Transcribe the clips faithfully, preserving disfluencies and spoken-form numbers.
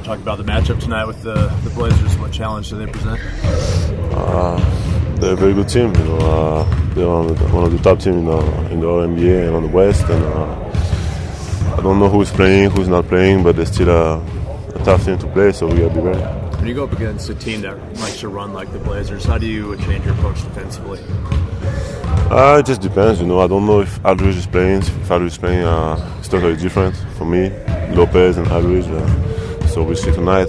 talk about the matchup tonight with the, the Blazers. What challenge do they present? Uh, they're a very good team. You know, uh, they're one of, the, one of the top teams in the, in the N B A and on the West. And uh, I don't know who's playing, who's not playing, but they're still a, a tough team to play. So we gotta be ready. When you go up against a team that likes to run like the Blazers, how do you change your approach defensively? Uh, it just depends, you know. I don't know if Aldridge is playing. If Aldridge is playing, uh, it's totally different for me. Lopez and Aldridge. Uh, so we'll see tonight.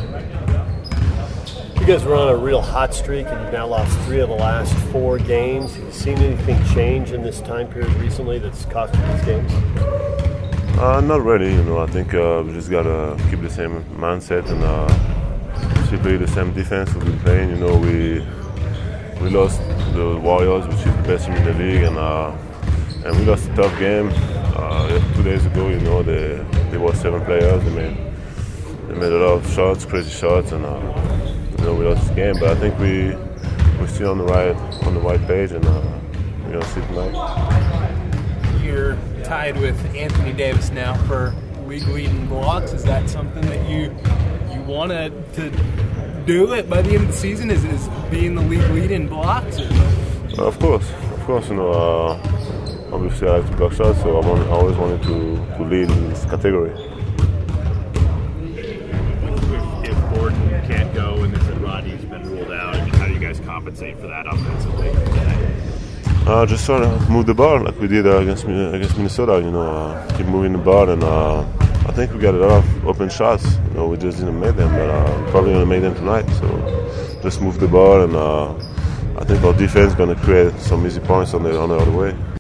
You guys were on a real hot streak, and you've now lost three of the last four games. Have you seen anything change in this time period recently that's cost you these games? Uh, not really, you know. I think uh, we just gotta keep the same mindset and uh, simply the same defense we've been playing. You know, we we lost the Warriors, which is the best team in the league, and uh, and we lost a tough game uh, two days ago. You know, they they were seven players. They made they made a lot of shots, crazy shots, and uh, you know, we lost the game. But I think we we're still on the right on the right page, and uh, we're gonna see tonight. You're tied with Anthony Davis now for league lead in blocks. Is that something that you you want to do it by the end of the season? Is, is being the league lead in blocks? Uh, of course, of course. You know, uh, obviously I have to block shots, so I, want, I always wanted to, to lead in this category. If, if Gordon can't go and then Rodney's been ruled out, I mean, how do you guys compensate for that offensively? Uh, just sort of move the ball like we did uh, against against Minnesota. You know, uh, keep moving the ball, and uh, I think we got a lot of open shots. You know, we just didn't make them, but uh, probably gonna make them tonight. So just move the ball, and uh, I think our defense gonna create some easy points on the on the other way.